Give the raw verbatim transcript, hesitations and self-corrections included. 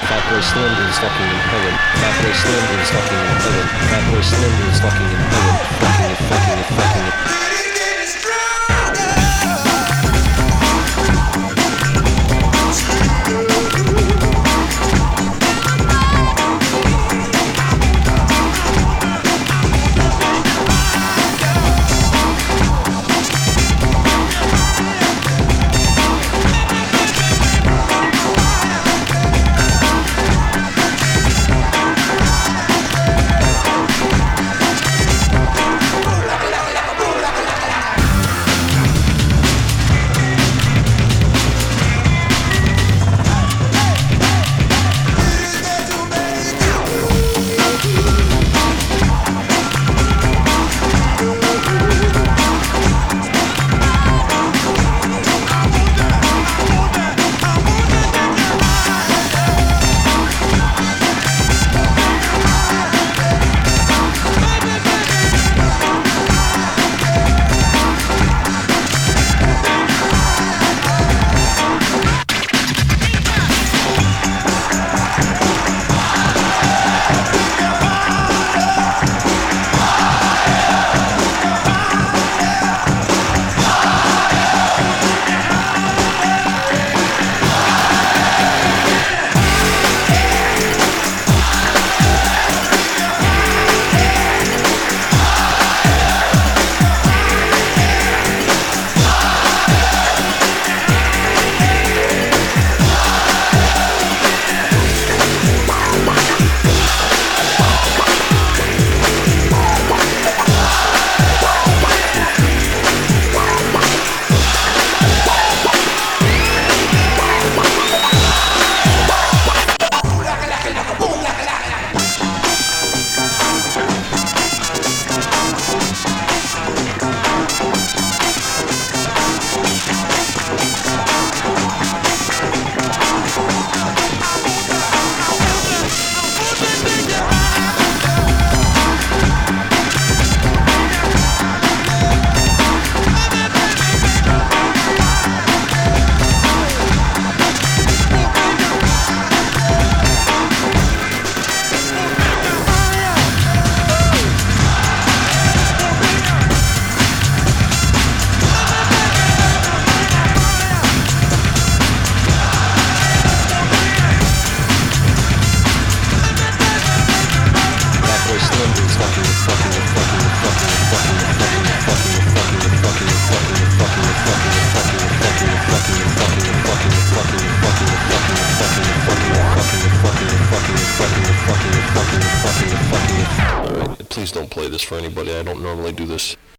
Fatboy Slim is fucking in heaven. Fatboy Slim is fucking in heaven. Fatboy Slim is fucking in heaven. Fucking it, fucking it, fucking it. Please don't play this for anybody. I don't normally do this.